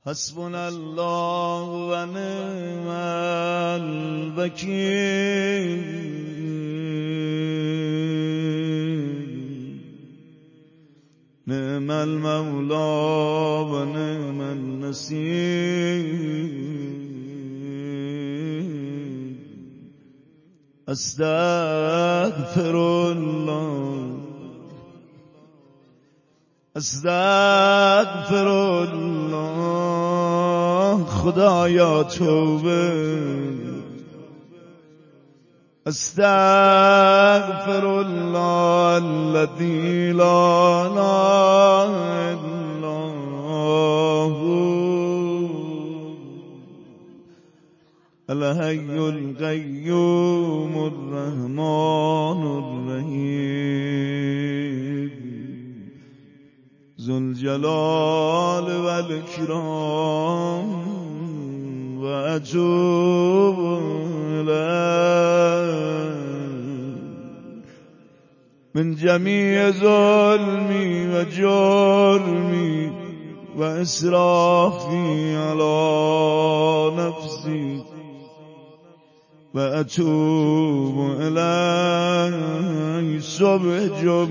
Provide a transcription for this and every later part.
حسبنا الله و نعم الوکیل نعم المولا و نعم النصير استغفر الله استغفر الله خدایا توبه استغفر الله الذي لا اله الا هو الحي القيوم الرحمن الرحيم ذو الجلال والإكرام وأتوب من جميع ظلمي وجرمي وإسرافي على نفسي وأتوب إليه صبح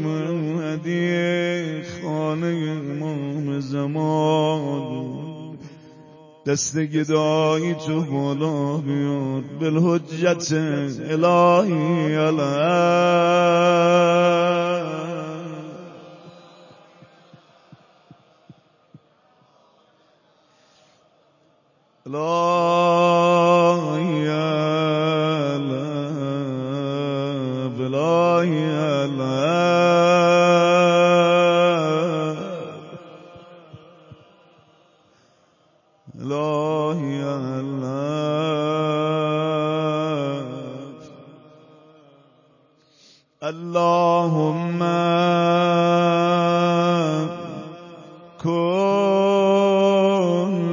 جمعه خانه امام زمان دست گدایی تو بالا بیار بالحجت الهی اللهم كن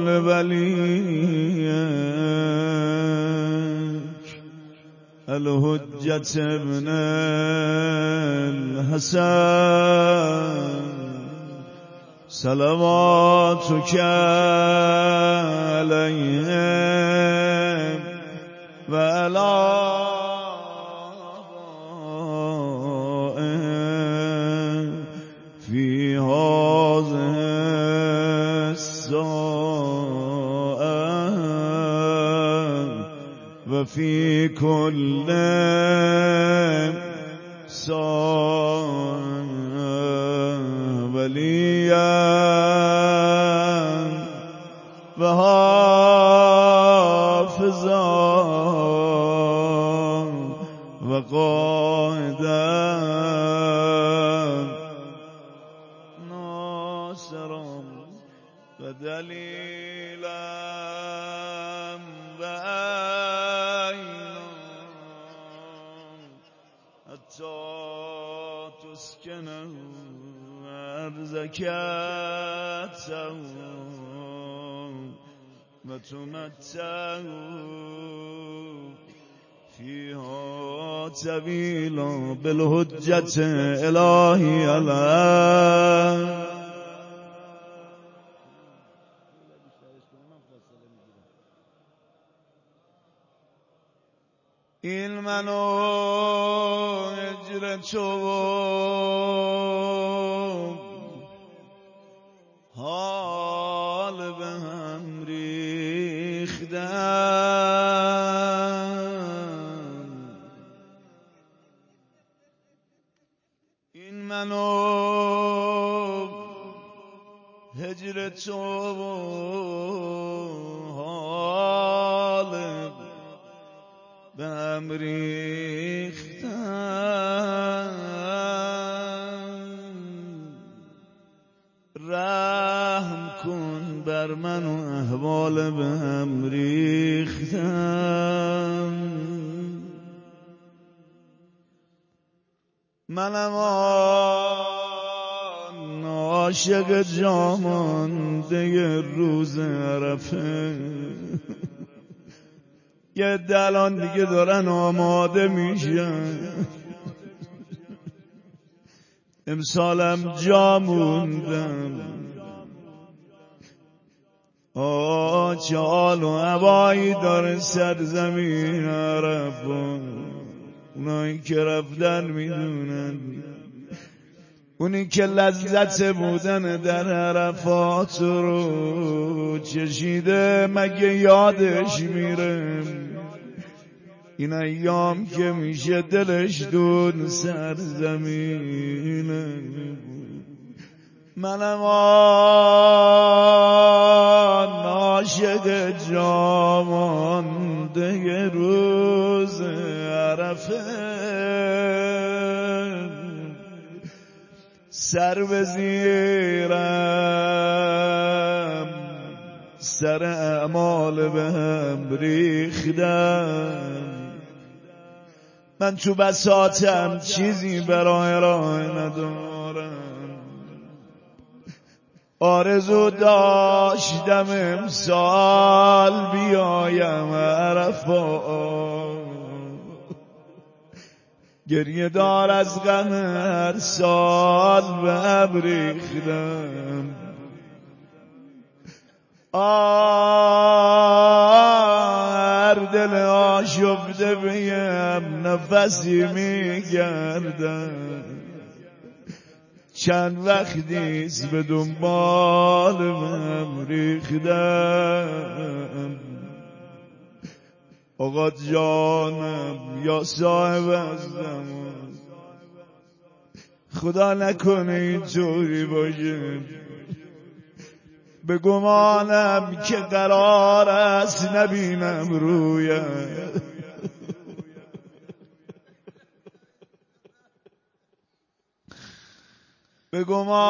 لوليك الحجة ابن الحسن صلواتك عليه وعلى في هذه الساعة وفي كل ساعة وليا وحافظا وقائدا ودليلا وعينا حتى تسكنه أرضك وتمتعه فيها طويلا بالحجة إلهي الله این منو اجر تو حال به هم ریختن این منو هجر تو حال به هم ریختن رحم کن بر من و احوال به هم ریختن منم آن عاشق جامانده روز عرفه یه الان دیگه دارن آماده میشن امسالم جا موندم چه حال و هوایی داره سرزمین عرب، اونایی که رفتن میدونن، اونی که لذت بودن در عرفات رو چشیده مگه یادش میره این ایام که میشه دلش دون سرزمینه. منم آن عاشق جامانده روز عرفه، سر بزیرم سر اعمال به هم ریختم، من تو بساطم چیزی برای راه ندارم، آرزو داشتم امسال بیایم عرفات، گریه دار از غم هر سال به هم ریختم. هر دل آشفته بیم نفسی میگردم، چند وقتیست به دنبال هم ریختم. آقا جانم یا صاحب از زمان، خدا نکنه اینجوری باشه، به گمانم که قرار است نبینم رویت، به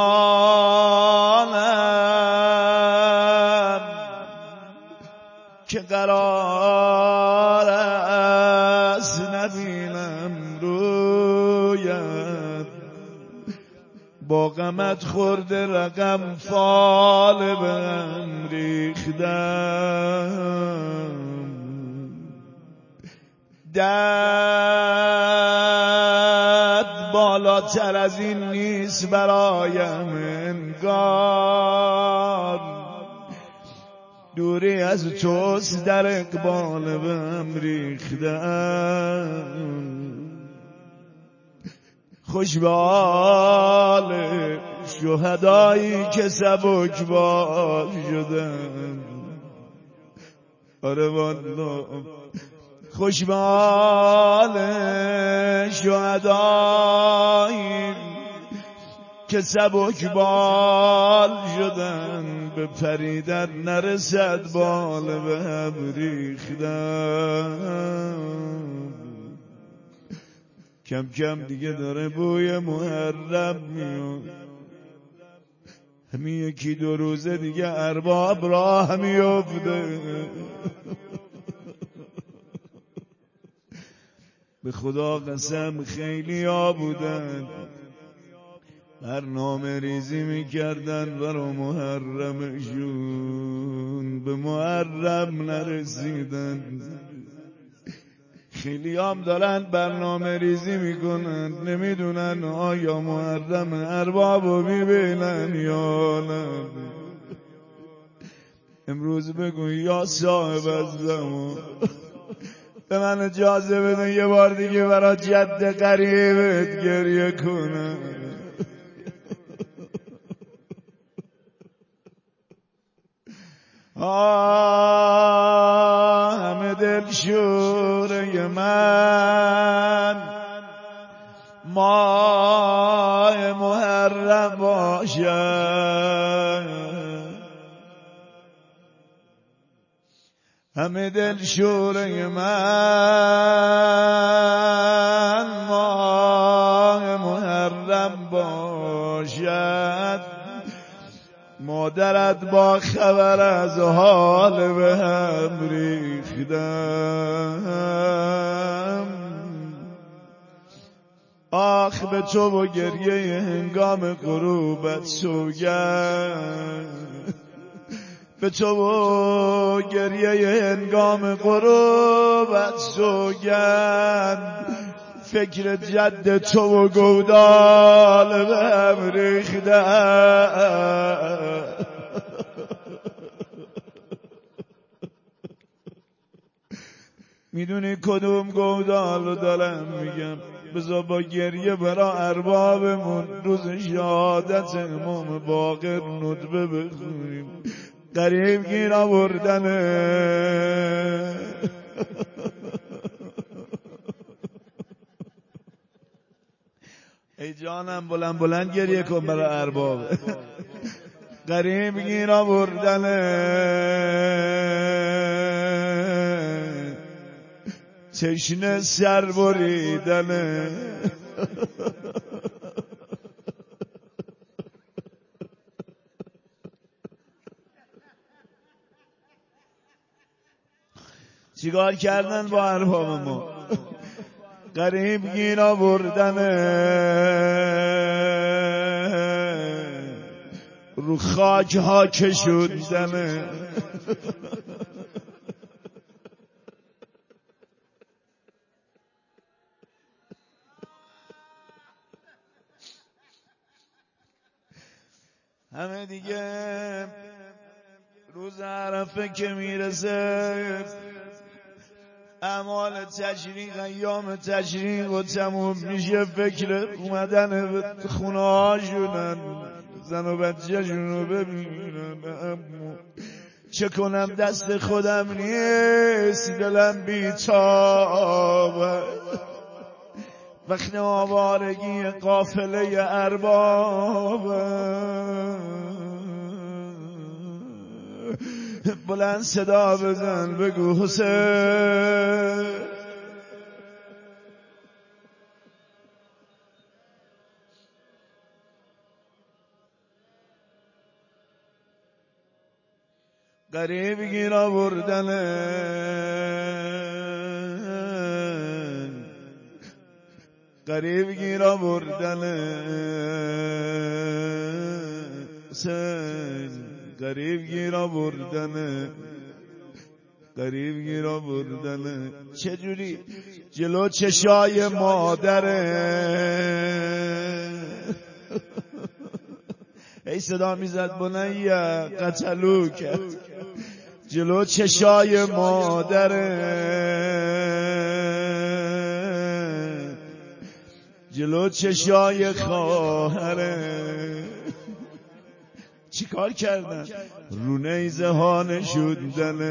گمانم که قرار است نبینم رویت، با غمت خورده رقم فال به هم ریختم. درد بالاتر از این نیست برایم انگار، دوری از توست در اقبال به هم ریختم. خوش به حال شهدایی که سبکبار شدن، آره والله خوش به حال شهدایی که سبکبال شدن، به پریدن نرسد بال به هم ریختن. کم کم دیگه داره بوی محرم میاد، همین یکی دو روزه دیگه ارباب راه میفته. به خدا قسم خیلی ها بودن برنامه ریزی میکردن برا محرمشون، به محرم نرسیدن. خیلی هم دارن برنامه ریزی میکنن، نمیدونن آیا محرم اربابو میبینن یا نه. امروز بگو یا صاحب الزمان، به من اجازه بده یه بار دیگه برا جد قریبت گریه کنم. همه دل شوره من ماه محرم باشد، همه دل شوره من ماه محرم باشد، مادرت با خبر از حال به هم ریختم. آخ به تو و گریه هنگام غروبت سوگند، به تو و گریه هنگام غروبت سوگند، فکر جد تو و گودال به هم ریختم. میدونی کدوم گودال رو دارم میگم؟ بذار با گریه برا اربابمون روز شهادت امام باقر ندبه بخونیم. قریب گیر آوردنه ای جانم بلند بلند گریه کن برای ارباب. قریب گیر آوردنه تشنه سر بریدنه چیکار کردن با ارباب ما؟ قریب گیر آوردنه رو خاک ها کشوندنه همه دیگه روز عرفه که میرسه اعمال تشریق ایام تشریق و تموم میشه، فکر اومدن به خونه هاشونن، زن و بچه شونو ببینن. اما چه کنم دست خودم نیست، دلم بیتابه وقت آوارگی قافله اربابه. بلند صدا بزن بگو حسین. قریب گیر آوردنه قریب گیر آوردنه حسین. قریب گیر آوردنه قریب گیر آوردنه. چجوری جلو چشای مادره ای صدا میزد بنیه قتلوک، جلو چشای مادره جلو چشای خواهره. چی کار کردن؟ رو نیزه ها نشوندنه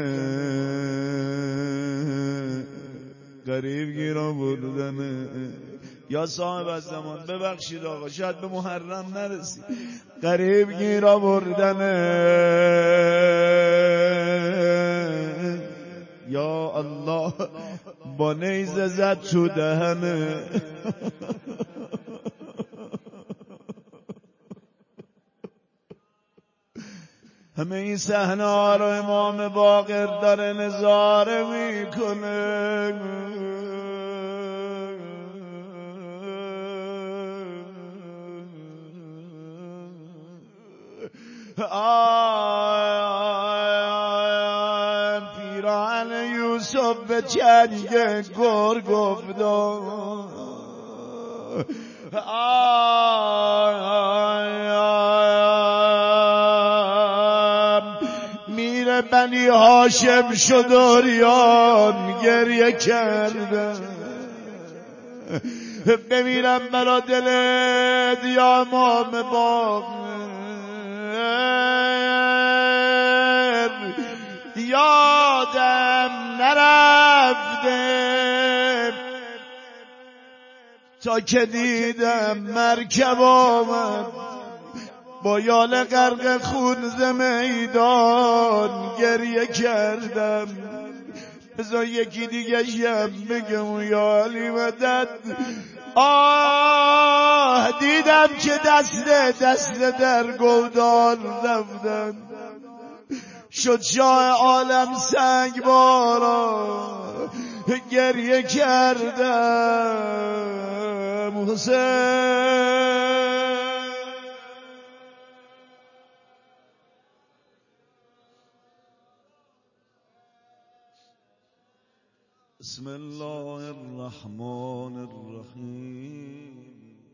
قریب گیر آوردنه. یا صاحب از زمان ببخشید آقا، شاید به محرم نرسید. قریب گیر آوردنه یا الله، با نیزه زد تو دهنه. همه این صحنه ها رو امام باقر داره نظاره میکنه. پیراهن یوسف به چنگ گرگ افتاد. میر بنی هاشم شدریان گریه کرده. بمیرم برا دلت یا امام باقر، یادم نرفته تا که دیدم مرکب آمد با یال غرق خون ز میدان گریه کردم. بذار یکی دیگه شم بگم یا علی مدد. دیدم که دست در گودان رفتن، شد شاه عالم سنگ بارا گریه کردم. حسین بسم الله الرحمن الرحیم.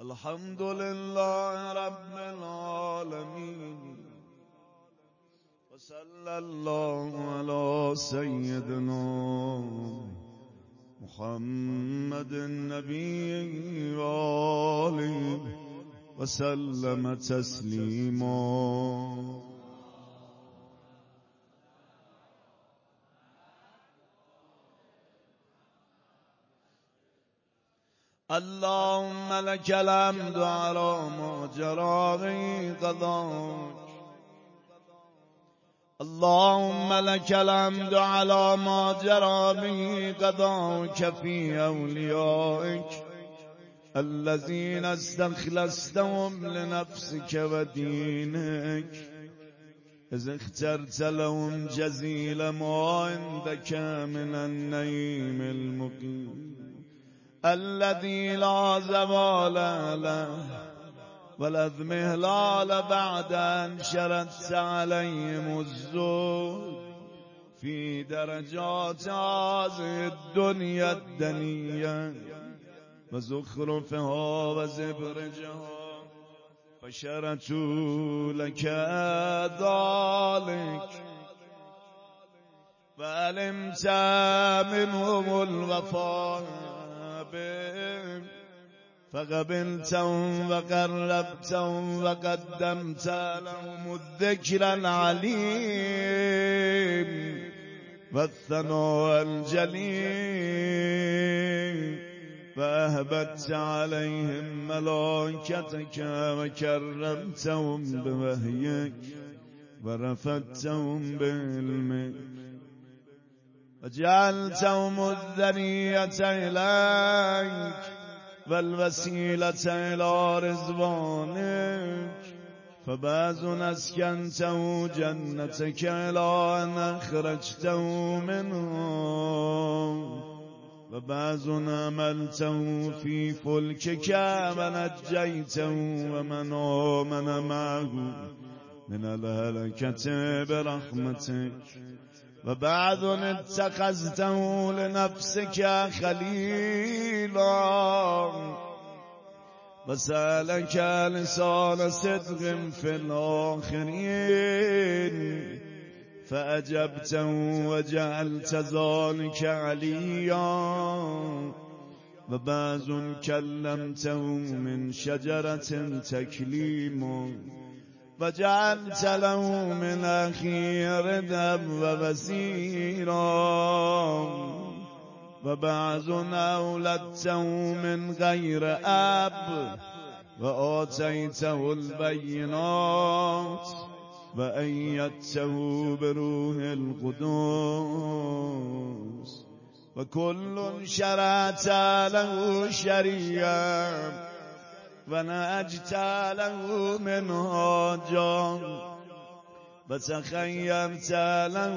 الحمد لله رب العالمین وصلى الله على سيدنا محمد النبي وآله وسلم تسليما. اللهم لك الحمد على ما جرى به قضاك، اللهم لك الحمد على ما جرى به قضاك في أوليائك الذين استخلصتهم لنفسك ودينك، إذ اخترت لهم جزيل ما عندك من النعيم المقيم الذي لا زوال له ولا اضمحلال بعد أن شردت عليهم الزهد في درجات هذه الدنيا الدنية وزخرفها وزبرجها، فشرتوا لك ذلك فعلمت منهم الوفاء بهم فقبلتهم وقربتهم وقدمت لهم الذكر العليم والثناء الجليل، فأهبت عليهم ملائكتك وكرمتهم بوحيك ورفدتهم بعلمك وجعلتهم الذرية إليك والوسيلة إلى رضوانك، فبعض أسكنته جنتك إلى أن أخرجته منه، وبعض عملته في فلكك ونجيته ومن آمن معه من الهلكة برحمتك، وبعض اتخذته لنفسك خليلا وسألك لسان صدق في الآخرين فأجبته وجعلت ذلك عليا، وبعض كلمته من شجرة تكليما وجعلت له من أخي ردا ووزيرا، وبعض أولدته من غير أب وآتيته البينات وأيدته بروح القدوس، وكل شرعت له شريعة ونهجت له منهاجا وتخيرت له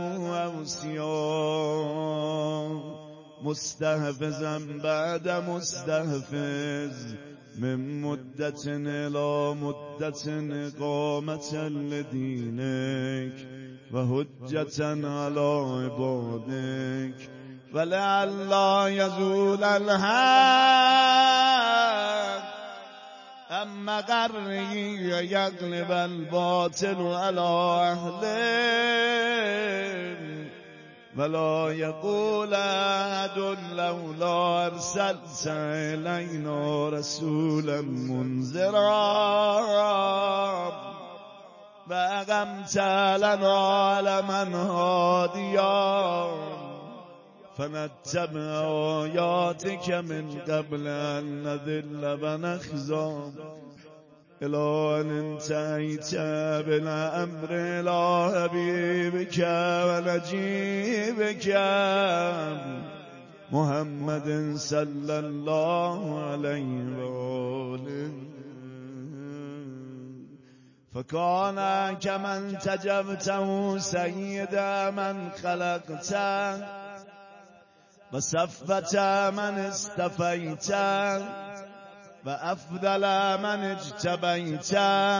أوصياء مستحفظا بعد مستحفظ من مدة إلى مدة إقامة لدينك وهجة على عبادك، ولعل يزول الحق أما قره يغلب الباطل على أهله، ولا يقول أحد لولا أرسلت إلينا رسولا منذرا فأقمت لنا علما هاديا فنتبع آياتك من قبل أن نذل ونخزى، إلى أن انتهيت بالأمر إلى حبيبك ونجيبك محمد صلى الله عليه وآله، فكان كمن تجبته سيد من خلقته وصفة من استفيت وأفضل من اجتبيت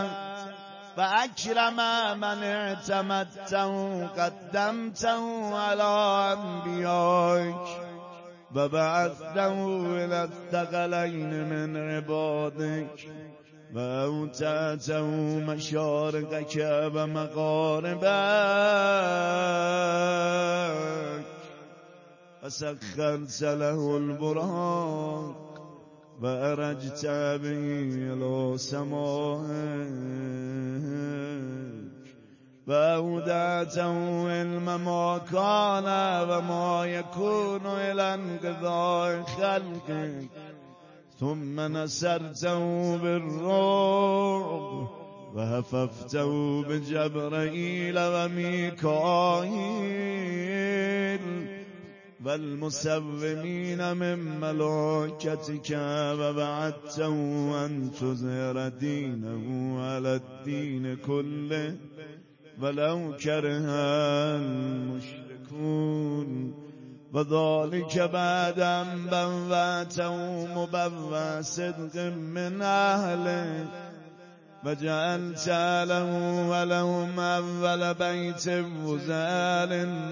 وأكرم من اعتمدته قدمته على أنبيائك وبعثته إلى الثقلين من عبادك و اوتعته مشارقک و مغاربک و سخرت له البراق و ارجت به الی سمائک و اودعته علم ما کان و ما یکون الی انقضاء خلقک ثم نصرته بالرعب و حففته بجبرائیل و میکائیل والمسومین من ملائکتک و وعدته ان تظهر دینه علی الدین کله ولو کره المشرکون و ذلک بعد ان بوأته مبوأ صدق من اهله و جعلت له ولهم اول بیت وضع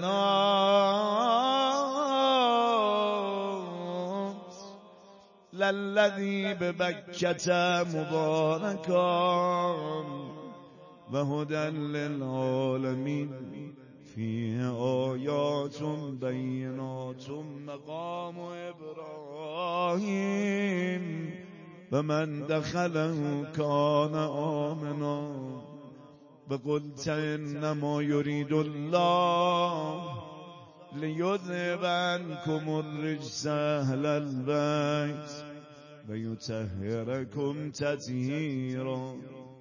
للناس للذی ببکة مبارکا و هدی للعالمین فیه آیات بینات مقام ابراهیم و من دخله کان آمنا و قلت انما یرید الله لیذهب عنکم الرجس اهل البیت و یطهرکم تطهیرا.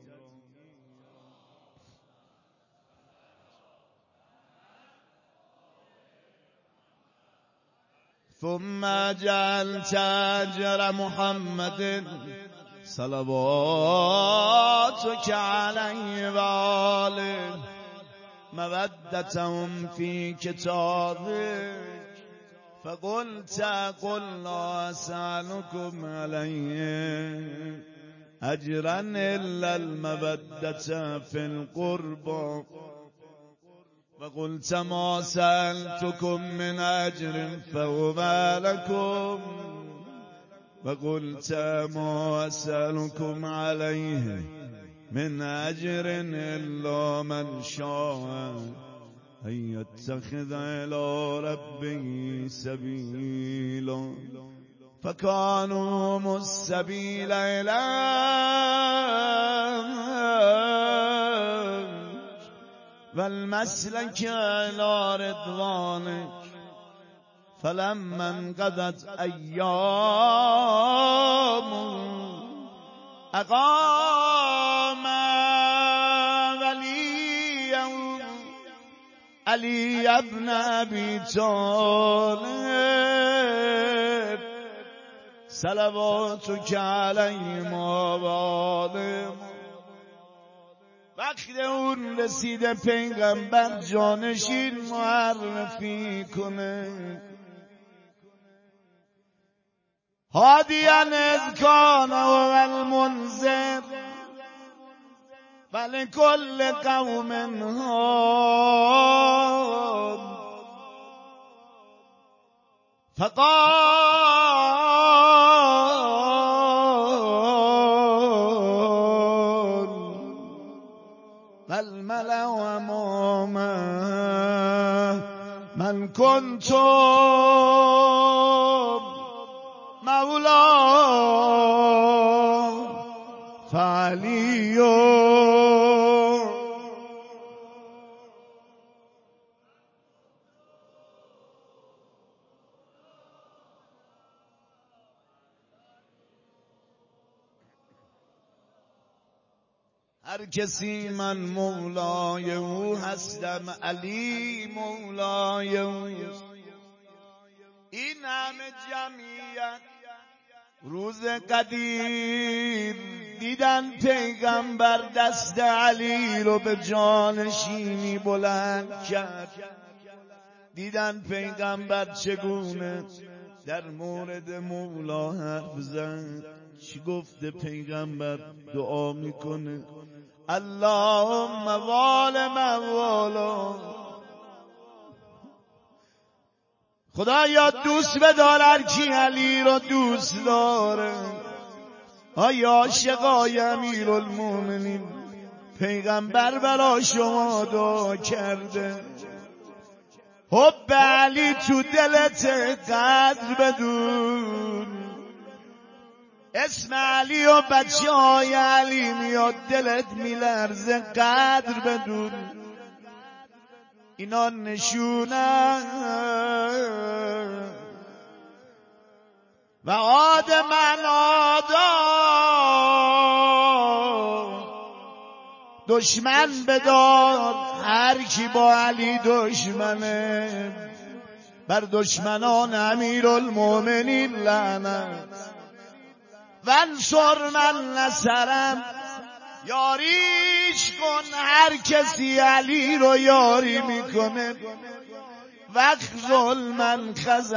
ثم جعلت اجر محمد صلواتك علیه و آله مودتهم فی کتابک فقلت قل لا اسألكم علیه اجرا الا المودة فی القربى وقلت ما سألتكم من أجر فهو لكم وقلت ما أسألكم عليه من أجر إلا من شاء أن يتخذ إلى ربه سبيلا فكانوا هم السبيل إليه والمسلك إلى رضوانك فلما انقضت أيام أقام وليا علي بن أبي طالب صلواتك عليه وآله. وقت اون رسیده پیغمبر جانشین معرفی کنه هادیا اذ کان هو المنذر ولکل قوم هاد والملأ أمامه من كنت مولاه فعلي. هر کسی من مولای او هستم، علی مولای او. این همه جمعیت روز قدیر دیدن پیغمبر دست علی رو به جانشینی بلند کرد، دیدن پیغمبر چگونه در مورد مولا حرف زد. چی گفته پیغمبر؟ دعا میکنه اللهم وال مولا، خدایا دوست بدار هر کی علی رو دوست داره. ای عاشقای امیرالمومنین پیغمبر برا شما دعا کرده حب علی تو دلت قدر بدون اسم علی و بچه های علی میاد دلت میلرزه قدر بدون اینا نشونن و آدم دشمن بدار هر کی با علی دشمنه بر دشمنان امیرالمومنین لعنت وانصر من نصرم یاریش کن هر کسی علی رو یاری میکنه وخذل من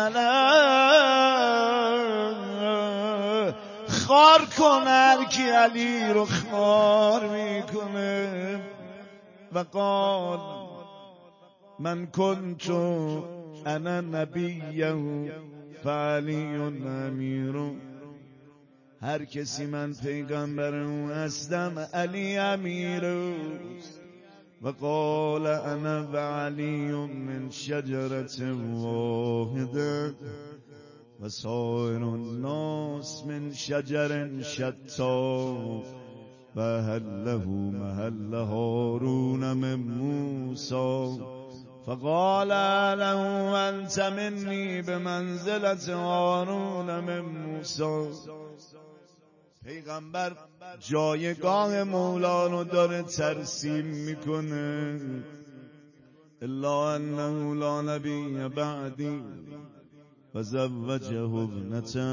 خذله خار کن هر کی علی رو خار میکنه و قال من کنت انا نبیه فعلی امیر هر کسی من پیغمبر اون هستم علی امیر و قال انا و علی من شجرت واحده و سایر الناس من شجر شتا و هله محل هارون من موسی فقال له انت منی بمنزلت هارون من موسی پیغمبر جایگاه مولا رو داره ترسیم میکنه الا انه لا نبی بعدی و زوجه ابنته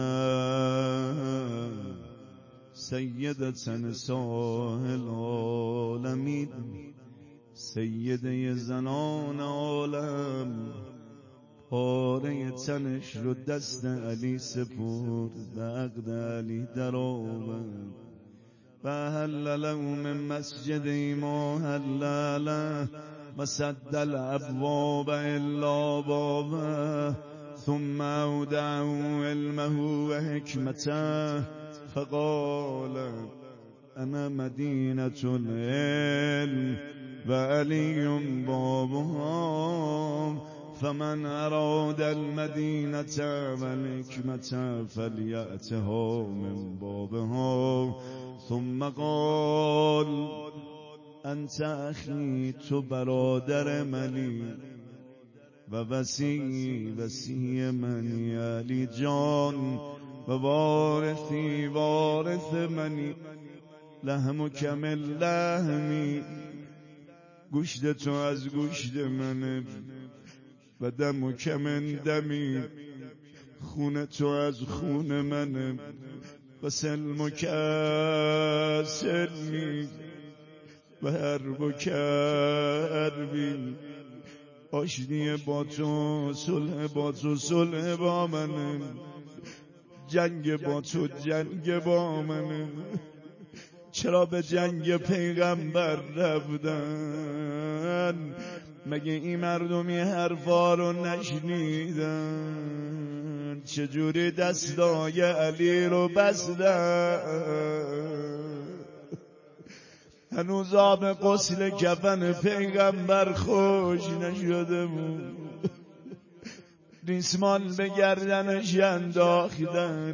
سیدة نساء العالمین سیده زنان عالم پاره تنش رو دست علی سپرد به عقد علی در آورد و هل له من مسجد ما هل له و سد الابواب الا بابه ثم اودعوا علمه و حکمته فقال انا مدینة العلم و علی بابها فمن اراد المدینة والحکمة فلیأتها من بابها ثم قال انت اخی تو برادر منی و وصی منی علی جان و وارث منی لحمک من لحمی گوشت تو از گوشت منه و دمک من دمی خون تو از خون منه و سلمک سلمی و حربک حربی آشتی با تو صلح با تو صلح با منه جنگ با تو جنگ با منه چرا به جنگ پیغمبر رفتن مگه این مردمی حرفا رو نشنیدن چجوری دستای علی رو بستن هنوز آب غسل کفن پیغمبر خوش نشده بود ریسمان به گردنش انداختن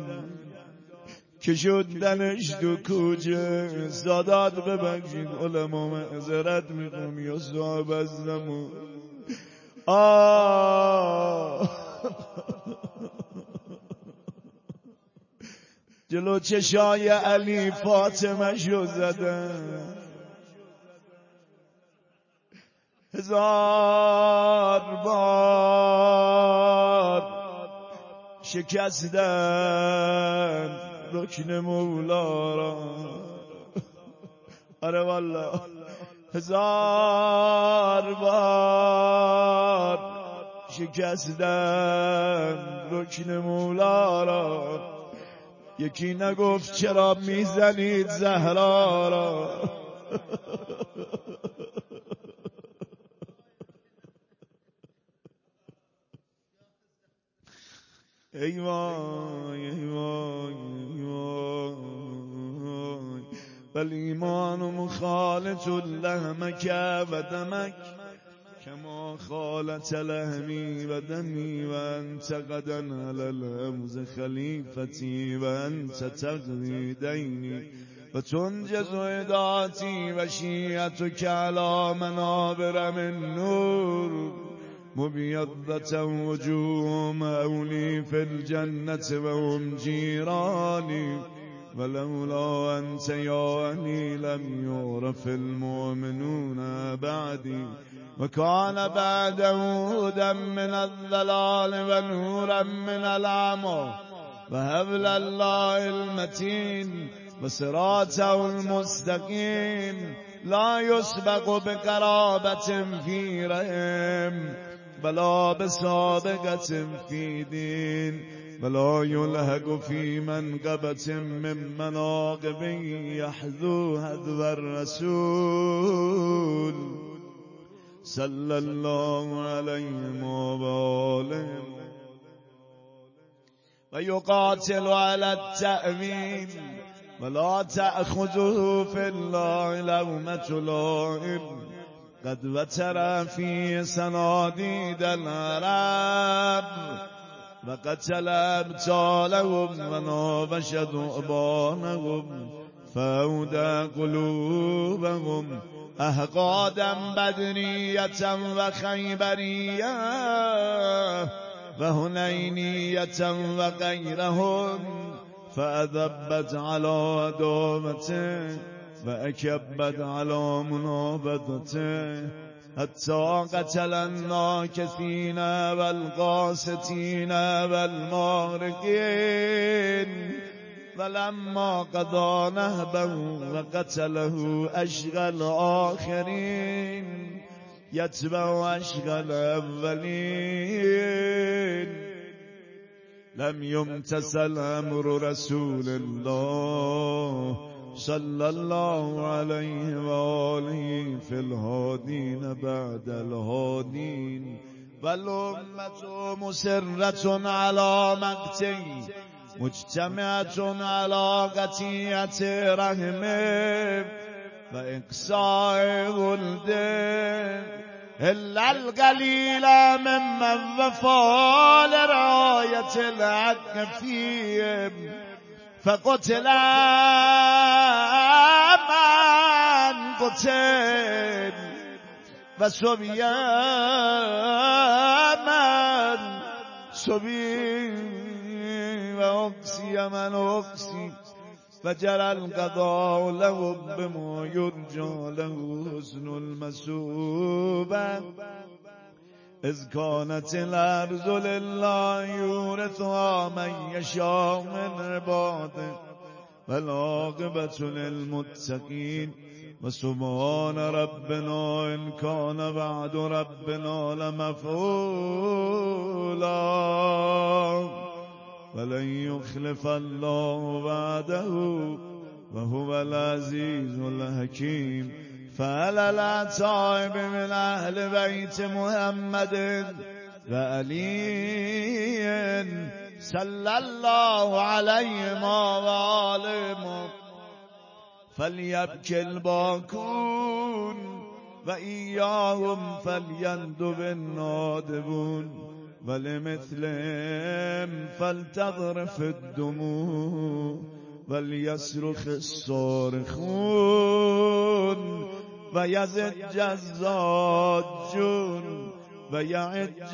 کشوندنش تو کوچه سادات ببخشید علما معذرت میخوام یا صاحب از زمان جلو چشای علی فاطمه شو زدن 1000 بار شکستن رکن مولا را آره والله 1000 بار شکستن رکن مولا را یکی نگفت چرا میزنید زهرا را ای وای ای وای ای وای والإيمان مخالط لحمك ودمك كما خالت لحمي ودمي وأنت غدا على الأمز خليفتي وأنت تقضي ديني وتنجز عداتي وشيعتك على منابر من نور مبيضة وجوههم أولي في الجنة وهم جيراني ولولا أنت يا أني لم يعرف المؤمنون بعدي وكان بعده هدى من الضلال ونورا من العمى وهبل الله المتين وصراطه المستقيم لا يسبق بقرابة في رحم ولا بسابقة في دين ولا يلهق في منقبة من مناقبه يحذو هذو الرسول صلى الله عليه وآله ويقاتل على التأمين ولا تأخذه في الله لومة لائم قد وتر في صناديد العرب وقتل أبطالهم ونابش ذؤبانهم فأودى قلوبهم أحقادا بدرية وخيبرية وهنينية وغيرهم فأذبت على عداوته وأكبت على منابذته حتى قتل الناكثين والقاسطين والمارقين فلما قضى نهبه وقتله أشغى الآخرين يتبع أشغى الأولين لم يمتثل أمر رسول الله صلى الله عليه وآله في الهادين بعد الهادين والأمة مسرة على مقتي مجتمعة على قطيعة رحمه وإقصاء ولده إلا القليل ممن وفى لرعاية الحق فيهم فقتل من قتل وسبي من سبي وأقسي من أقسي فجرى القضاء لهم بما يرجى له حسن المثوبة إذ كانت الأرض لله يورثها من يشاء من عباده والعاقبة للمتقين وسبحان ربنا إن كان وعد ربنا لمفعولا ولن يخلف الله وعده وهو العزيز الحكيم فعلى الأتائب من أهل بيت محمد وعلي صلى الله عليه وآله فليبكي الباكون وإياهم فليندب النادبون ولمثلهم فلتظرف الدموع وليصرخ الصارخون ويزج الزاجون ويعج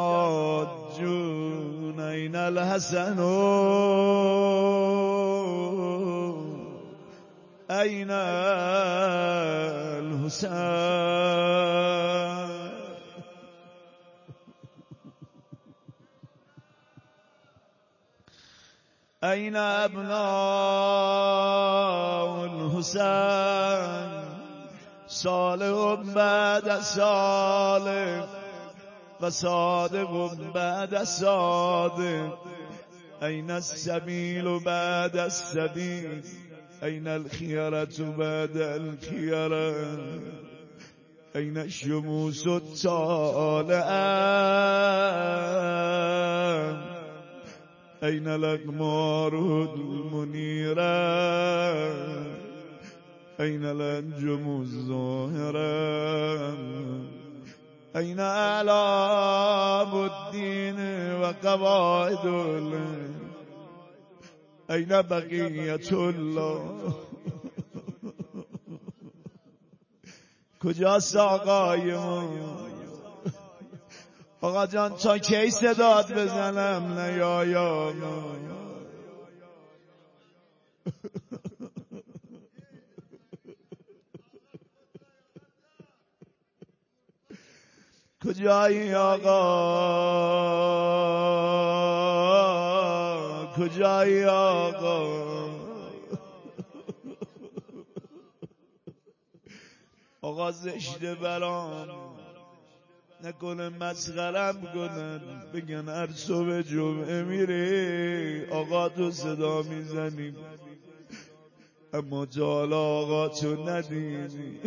العاجون أين الحسن أين الحسين أين أبناء الحسين صالح بعد صالح وصادق بعد صادق أين السبيل بعد السبيل أين الخيرة بعد الخيرة أين الشموس الطالعة أين الأقمار المنيرة أين الأنجم الظاهرة أين أعلام الدين وقواعد أين بقية الله کجاست آقای ما آقا جان تا کی صدات بزنم نیایا کجایی آقا کجایی آقا آقا زشته برام نکنه مسخرم کنن بگن هر صبح جمعه میره آقا تو صدا میزنی اما تا حالا آقا تو ندیدی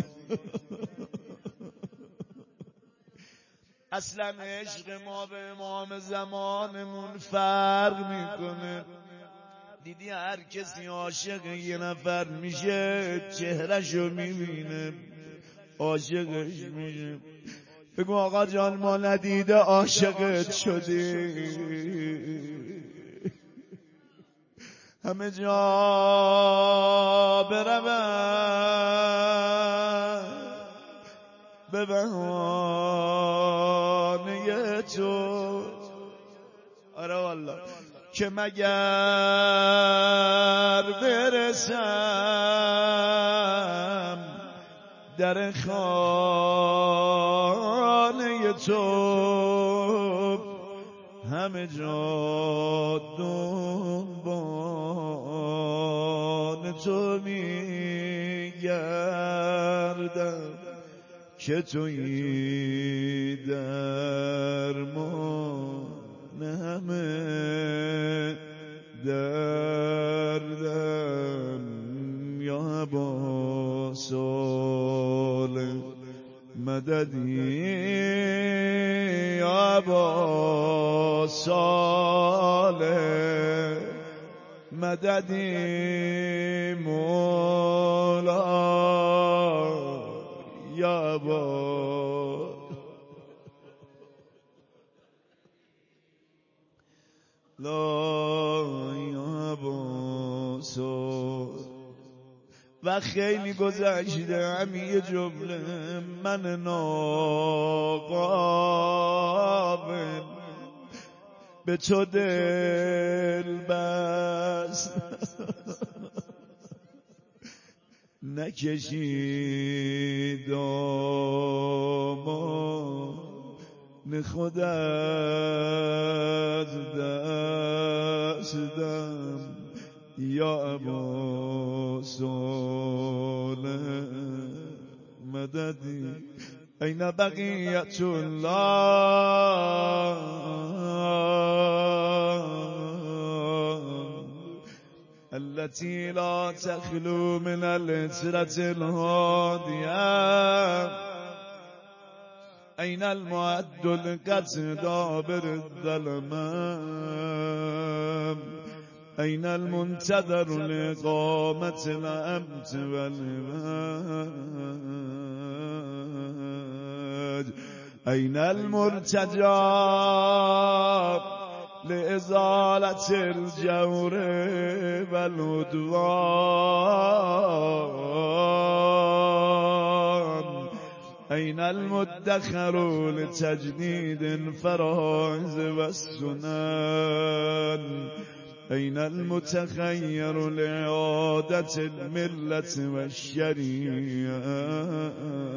اصلا عشق ما به امام زمانمون فرق میکنه دیدی هر کسی عاشق یه نفر میشه چهرهشو میبینه عاشقش میشه بگو آقا جان ما ندیده عاشقت شدی همه جا بروم به بهانه تو آره والله که مگر برسم در خانه تو همه جا دنبال تو میگردم که تویی درمان همه دردم یا ابا صالح مددی یا ابا صالح مددی مولا یا ابا لا یا ابا صالح و خیلی گذشته همین جمله من ناقابل به تو دل بست نکشید دامان خود از دستم یا ابا صالح مددی این بقیت الله التي لا تخلو من العترة الهادية أين المعد القتدى بالظلمام أين المنتظر لإقامة الأمت والعباد أين المرتجى لإزالة الجور والعدوان أين المدخر لتجديد الفرائض والسنن أين المتخير لإعادة الملة والشريعة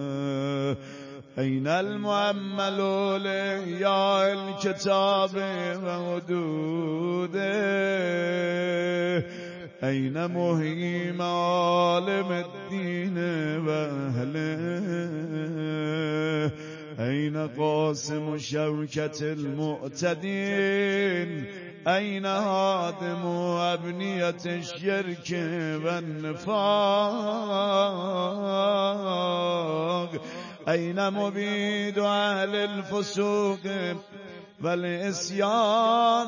أين المؤمل لإحياء الكتاب وحدوده أين مهي معالم الدين وأهله أين قاسم شوكة المعتدين أين هادم أبنية الشرك والنفاق أين مبيد أهل الفسوق والعصيان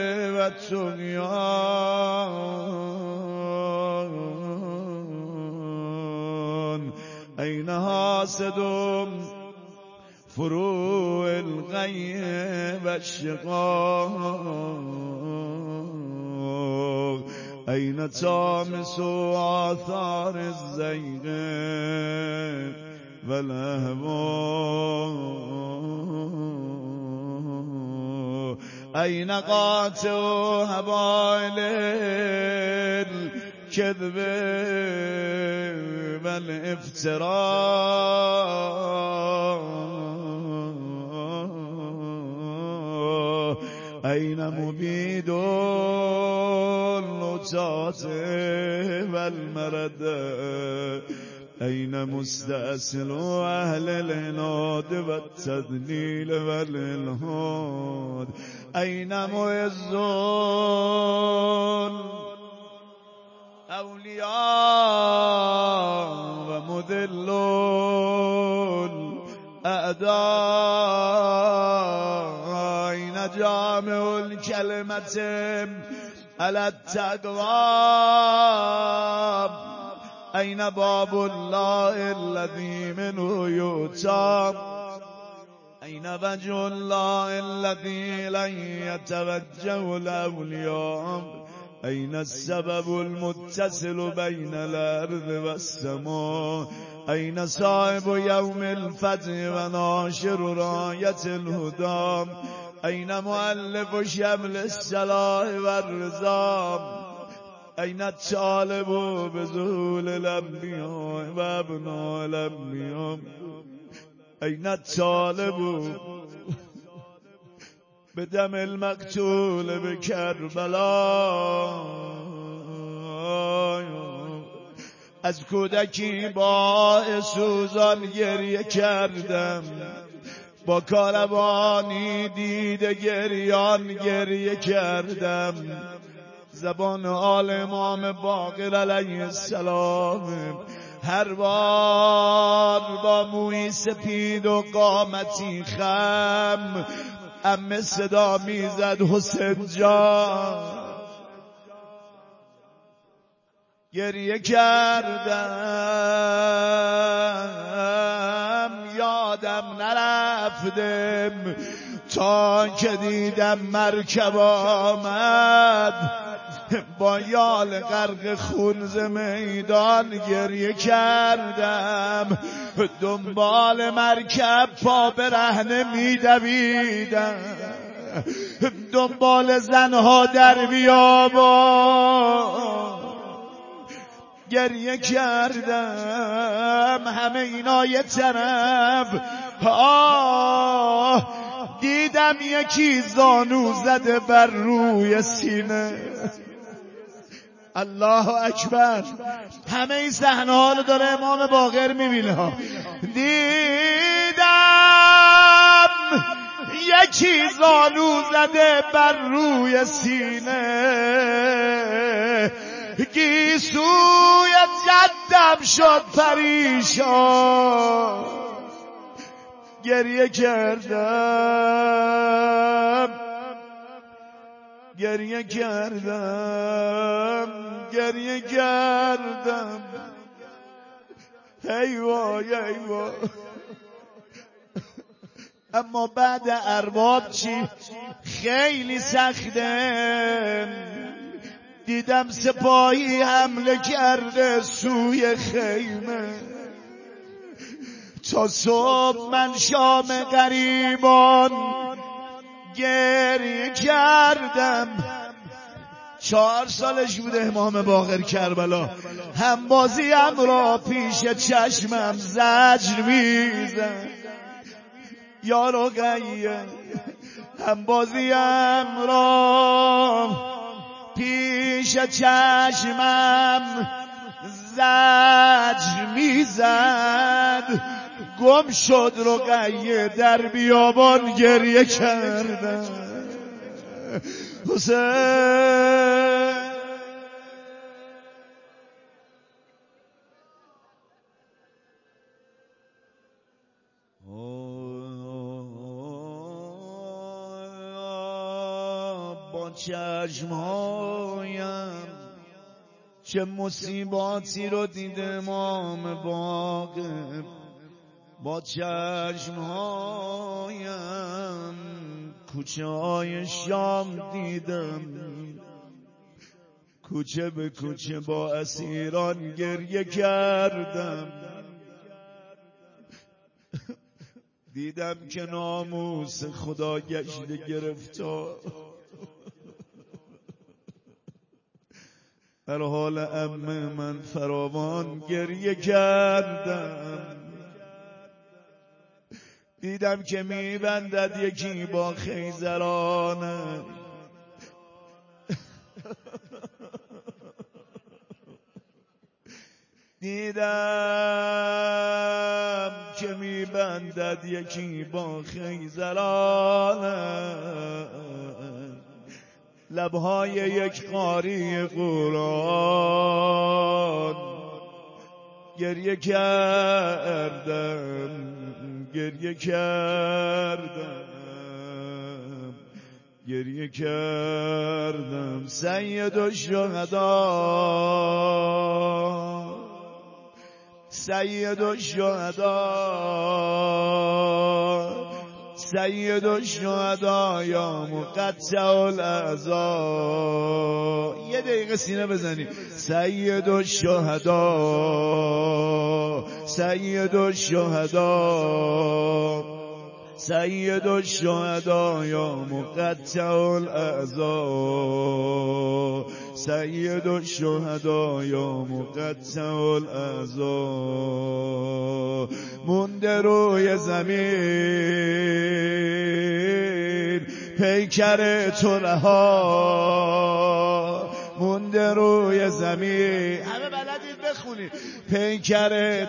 والطغيان أين حاسد فروع الغيب الشقاق أين تامس آثار الزيغ والأهواء أين قاطع هبائل الكذب والافتراء أين مبيد اللجات والمرد أين مستأصل أهل العناد والتذليل والإلحاد أين معز أولياء ومذل الأعداء أين جامع الكلمة على التقوى أين باب الله الذي منه يؤتى أين وجه الله الذي لن يتوجه الأولياء أين السبب المتصل بين الأرض والسماء أين صاحب يوم الفتح وناشر راية الهدى أين مؤلف شمل الصلاح والرضا أين الطالب بذول الأنبياء وابناء الأنبياء أين الطالب بدم المقتول بكربلاء از کودکی با سوزان گریه کردم با کاروانی دیده گریان گریه کردم زبان آل امام باقر علیه السلام هر بار با موی سپید و قامتی خم عمه صدا میزد حسین جان گریه کردم یادم نرفتم تا که دیدم مرکب آمد با یال غرق خون ز میدان گریه کردم دنبال مرکب پا برهنه میدویدم دنبال زنها در بیابان گریه کردم همه اینا یه طرف دیدم یکی زانو زده بر روی سینه الله اکبر همه این صحنه ها رو داره امام باقر میبینه دیدم یکی زانو زده بر روی سینه گیسوی جدم شد پریشان گریه کردم گریه کردم گریه کردم ای وای ای وای اما بعد ارباب چی خیلی سخته دیدم سپاهی حمله کرده سوی خیمه تا صبح من شام غریبان گریه کردم 4 سالش بوده امام باقر کربلا همبازیم را پیش چشمم زجر میزد یا رقیه همبازیم را پیش چشمم زجر میزد گم شد رقیه در بیابان گریه کردم حسین با چشمهایم چه مصیباتی رو دید امام باقر با چشمهایم، کوچه های شام دیدم، کوچه به کوچه با اسیران گریه کردم، دیدم که ناموس خدا گشته گرفتار، در حال عمه من فراوان گریه کردم، دیدم که میبندد یکی با خیزرانه، دیدم که میبندد یکی با خیزرانه، لبهای یک قاری قرآن، گریه کردم، گریه کردم، گریه کردم. سید الشهدا، سید الشهدا، سید الشهدا یا مقطع الاعضا. یه دقیقه سینه بزنی. سید الشهدا، سید الشهدا، سید الشهدا یا مقطع الاعضا، سید الشهدا یا مقطع الاعضا. مونده روی زمین پیکر تو رها، مونده روی زمین، همه بلدید بخونید پیکر.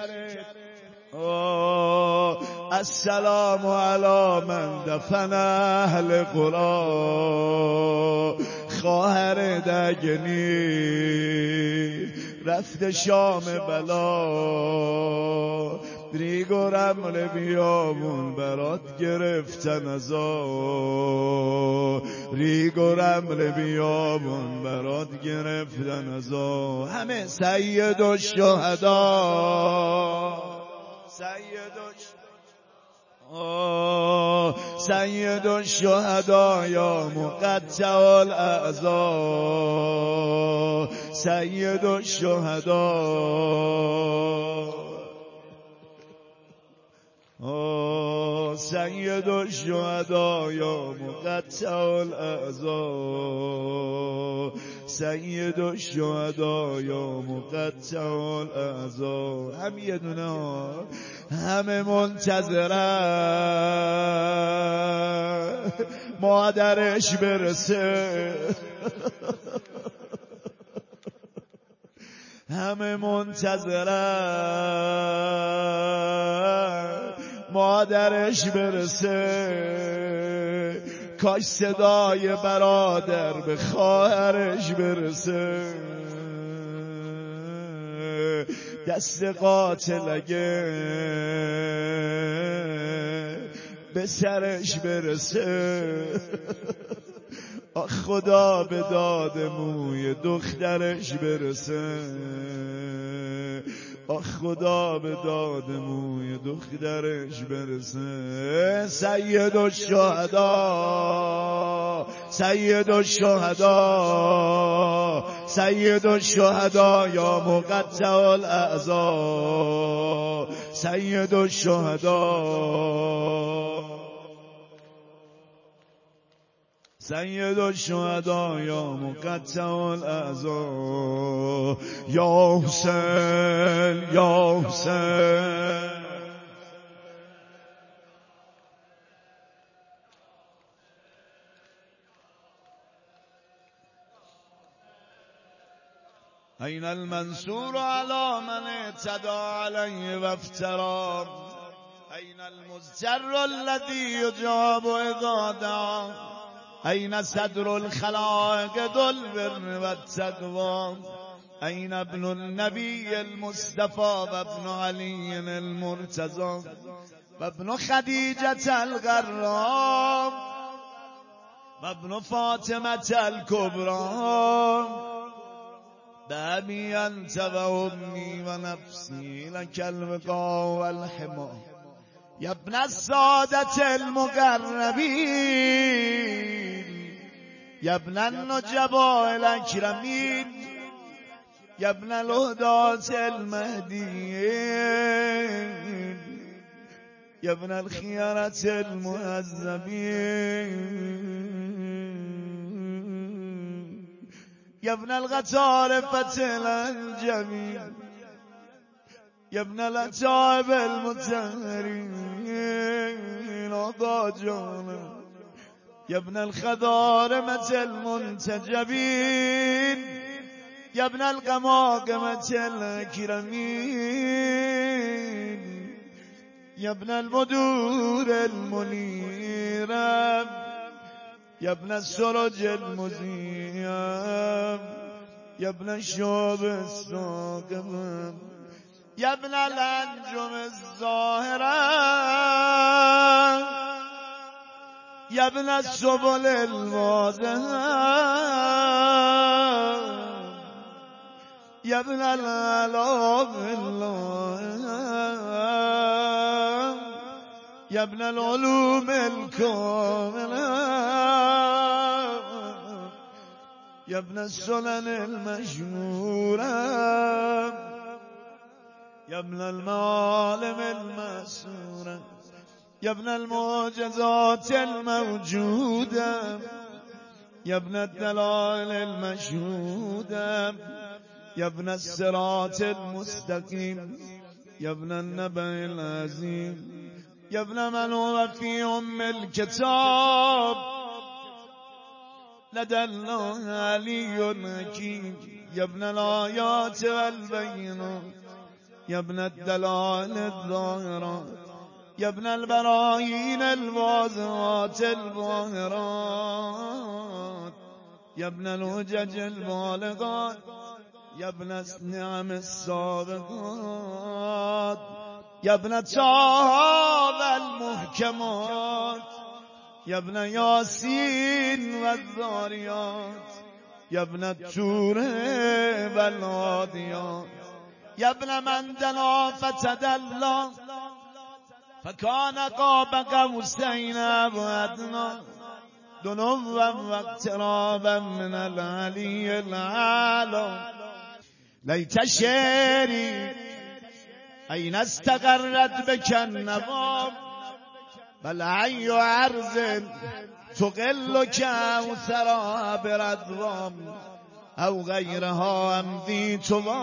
السلام علی من دفن اهل قرآن، خواهر دگنی رفت شام بلا، ریگ و رمل بیابون برات گرفتن ازا، ریگ و رمل بیابون برات گرفتن ازا. همه سید الشهدا، سید الشهدا یا مقطع الاعضا، سید الشهدا، سید الشهدا یا مقطع الاعضا، سید الشهدا یا مقطع الاعضا. هم یه دونه، همه منتظرن مادرش برسه، همه منتظرن مادرش برسه، کاش صدای برادر به خواهرش برسه، دست قاتل اگه به سرش برسه، آخ خدا به داد موی دخترش برسه، آخ خدا به داد موی دخترش برسه. سید الشهدا، سید الشهدا، سید الشهدا یا مقطع الاعضا، سید الشهدا، سید الشهدا یا مقطع الاعضا. یا حسین، یا حسین، این المنصور على من اعتدى علیه و افترا، این المزجر الذی یجاب اذا دعا، این صدر الخلائق ذو البر والتقوى، این ابن النبی المصطفى و ابن علی المرتضى و ابن خدیجة الغرام و ابن فاطمة الكبرى بأبي أنت وأمي ونفسي لك الوقاء والحمى يا ابن السادة المقربين يا ابن النجباء الأكرمين يا ابن الهداة المهديين يا ابن الخيارة المهذبين يا ابن الغطارفة الجميل يا ابن الأتعاب المتهرين وضاجانا يا ابن الخضارمة المنتجبين يا ابن القماقمة الكرمين يا ابن البدور المنيرة يا ابن السرج المزيم يا ابن الشوب الساقم يا ابن الأنجم الظاهرة يا ابن السبل الواضحة يا ابن الآلاف الله يا ابن العلوم الكاملة يا ابن السنن المشهورة يا ابن المعالم المسورة يا ابن المعجزات الموجودة يا ابن الدلائل المشهودة يا ابن الصراط المستقيم يا ابن النبأ العظيم يا ابن من هو في أم الكتاب لدى الله علي حكيم يا ابن الآيات والبينات يا ابن الدلائل الظاهرات يا ابن البراهين الواضحات الظاهرات يا ابن الحجج البالغات يا ابن النعم السابقات يا ابن طه المحكمات يا ابن ياسين والذاريات يا ابن الطور والعاديات يا ابن من دنا فتدلى فكان قاب قوسين أو أدنى دنوا واقترابا من العلي الأعلى ليت شعري أين استقرت بك النوام بل أي عرض تقلك أو ثرى برضوام أو غيرها أمضي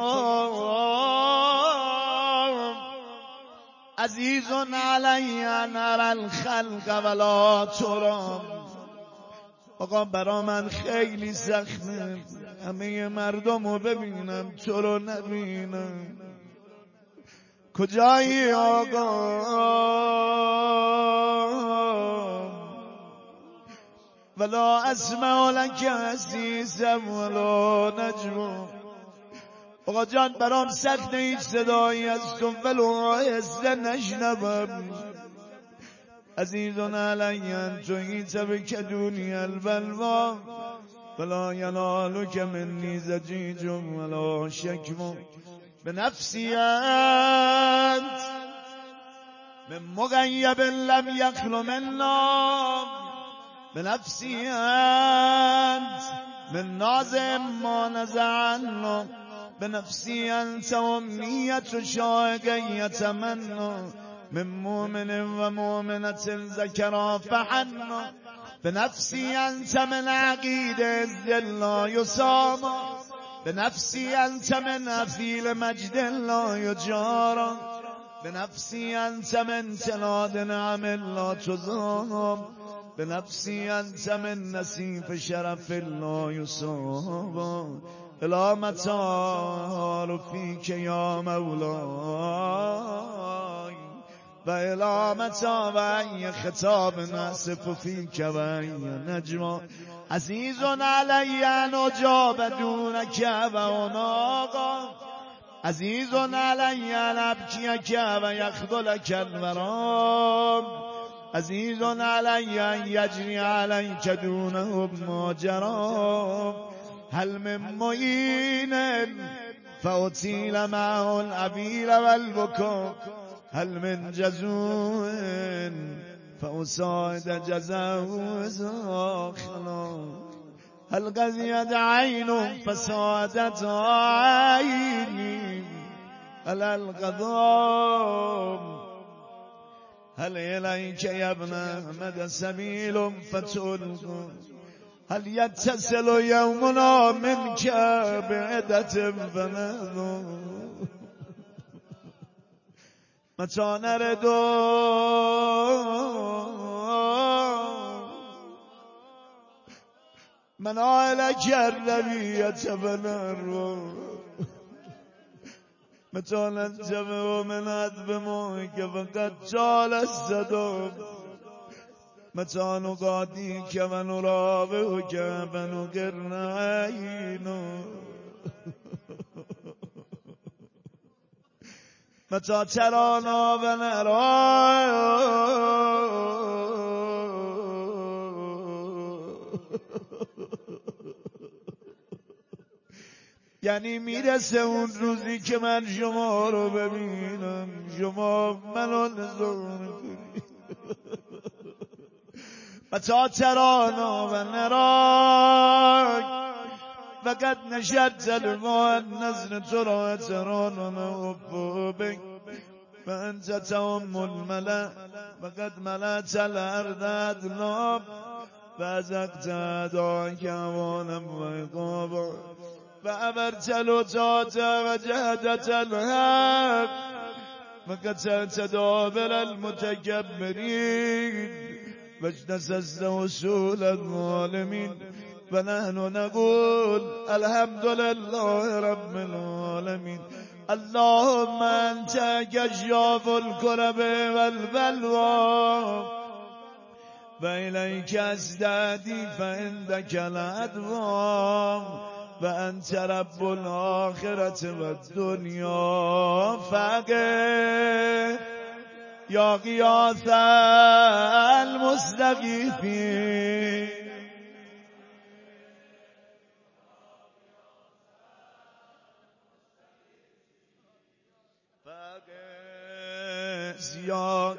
توام عزيز علي أن أرى الخلق ولا ترام آقا برا من خیلی سخته همه مردم رو ببینم تو رو نبینم کجایی آقا ولا اسمع لك عزیزم ولا نجم آقا جان برام سخته هیچ صدایی از تو ولو آهسته نشنوم عزیز علی ان جئت بک دونی البلوا فلا ینالک منی زجیج ولا شکم بنفسی انت من مغیب لم یخل منا بنفسی انت من نازم ما نزعنا بنفسی انت امیت شاقیت منا من مؤمن ومؤمنة ذكرا فحنا بنفسي أنت من عقيد لا يسام بنفسي أنت من أفيل مجد لا يجارى بنفسي أنت من تلاد نعم لا تزام بنفسي أنت من نسيف شرف لا يصاب إلى متى فيك يا مولاي وإلى متى وأي خطاب ناسف فيك وأي نجوى عزيز علي أن أجاب دونك وأناغا عزيز علي أن أبكيك ويخذلك الورام عزيز علي أن يجري عليك دونهم ما جرى هل من معین فأطیل معه العبیر والبکا هل من جزوع فأساعد جزاء زاخلا هل قضيت عين فساعدت عيني هل القضاء هل إليك يا ابن أحمد سبيل فتلقى هل يتصل يومنا منك بعدة فنذو متى نرد من آلك الربية فنرو متى ننجم من عذب موك فقد جال الصدوم متى نقاضيك ونرابعك فنقر عينه متى ترانا ونرى یعنی میرسه اون روزی که من شما رو ببینم شما منو نظر کنید متى ترانا ونراك فقد نشدت الماء النزل ترى ترانا نحب بك فأنت تؤم الملأ فقد ملأت الأرض أدناب فأزقت أدعاك وانا وعقابا فأمرت الوتات وجهدت الهاب فقتلت دابر المتكبرين واجتسست وسول الظالمين فنحن نقول الحمد لله رب العالمين اللهم أنت كشاف الكرب والبلوى وإليك أزدادي فعندك الأدوى وأنت رب الآخرة والدنيا فقه يا غياث المستغيثين فقه يا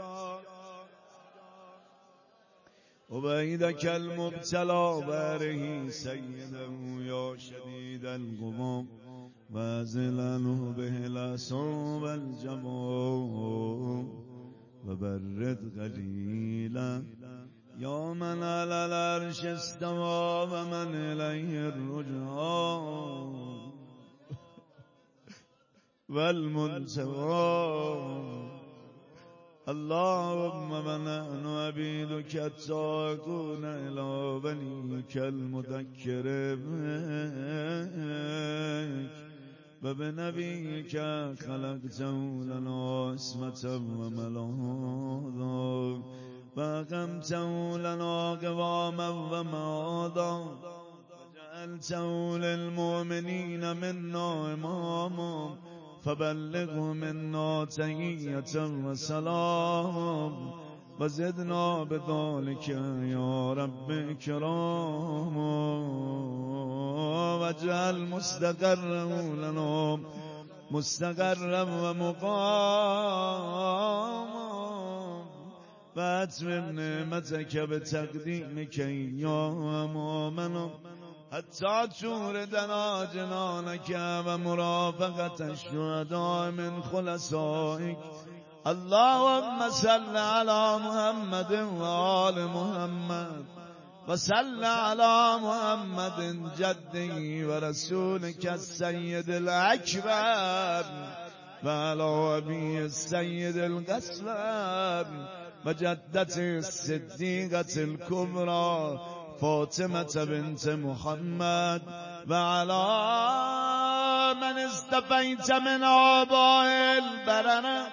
وبيدك المبتلى باره سيده يا شديد الغمام وازل عنه به الأسى والجمام وبرد قليلا يا من على العرش استوى ومن إليه الرجعى والمنتهى اللهم ونحن عبيدك التائبون إلى وليك المذكر بك وبنبيك خلقته لنا عصمة وملاذا وأقمته لنا قواما ومعادا وجعلته للمؤمنين منا إماما فبلغه منا تحية وسلام وزدنا بذلك يا رب إكراما واجعل مستقره لنا مستقرا ومقاما وأتمم نعمتك بتقديمك يا مؤمنا حتى توردنا جنانك ومرافقة الشهداء من خلصائك اللهم صل على محمد وآل محمد وصل على محمد جده ورسولك السيد الأكبر وعلى أبي السيد القسم وجدته الصديقة الكبرى فاطمة بنت محمد وعلى من استفيت من آباء البررة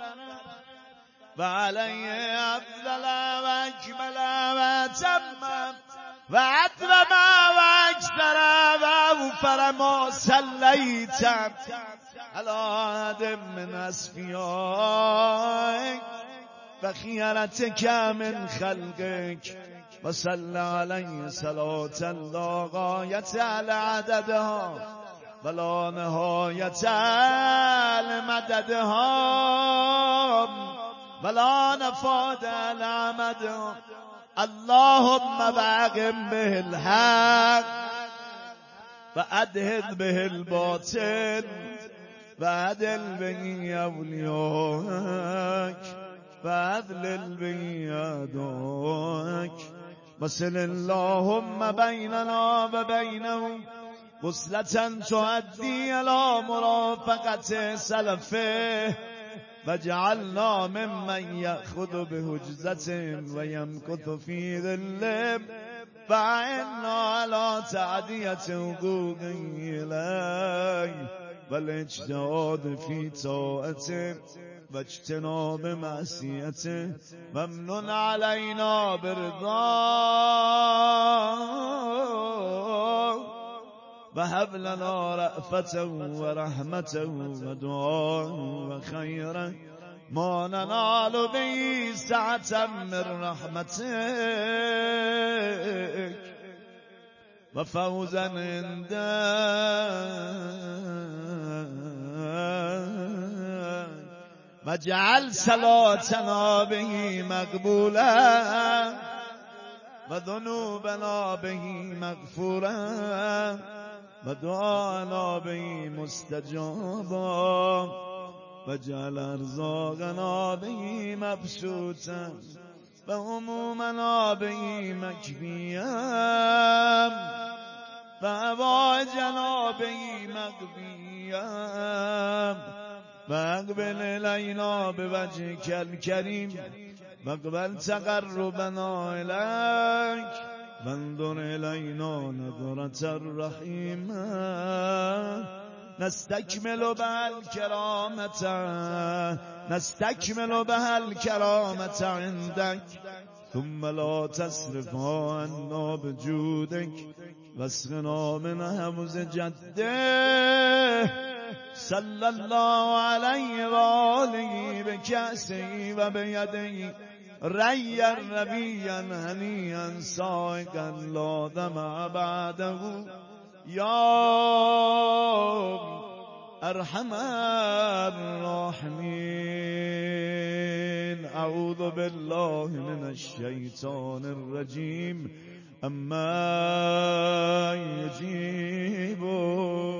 وعليه أفضل وأكمل وأتم وأتمم وأكثر وأوفر ما صليت على أحد من أصفيائك وخيرتك من خلقك وصل علیه صلاة لا غایة لعددها ولا نهایة لمددها ولا نفاد لعمدها اللهم باقم به الحق وأدهد به الباطل وعدل به أولياءك وأذلل به أعداءك وصل اللهم بيننا وبينهم وصلة تؤدي إلى مرافقة سلفه وجعلنا ممن يأخذ بهجزتهم ويمكث في ظلهم فعنا على تعدية حقوقه إليه والاجتهاد في طاعته واجتناب معصيته ممنون علينا برضاه وهب لنا رأفته ورحمته ودعاه وخيره ما ننال به سعة من رحمتك وفوزا عندك واجعل صلاتنا به مقبولا وذنوبنا به مغفورا ودعانا به مستجابا واجعل ارزاقنا به مبسوطا وهمومنا به مكفيا وحوائجنا به مقضيا واقبل إلينا بوجهك الكريم واقبل تقربنا إليك وانظر إلينا نظرة الرحيمة نستكمل بها الكرامة عندك ثم لا تصرفها عنا بجودك واسقنا من حوض جده صلى الله عليه وآله بكأسه وبيده ريا ربيا هنيا سائقا لا دمع بعده يا أرحم الراحمين. أعوذ بالله من الشيطان الرجيم. أما يجيبون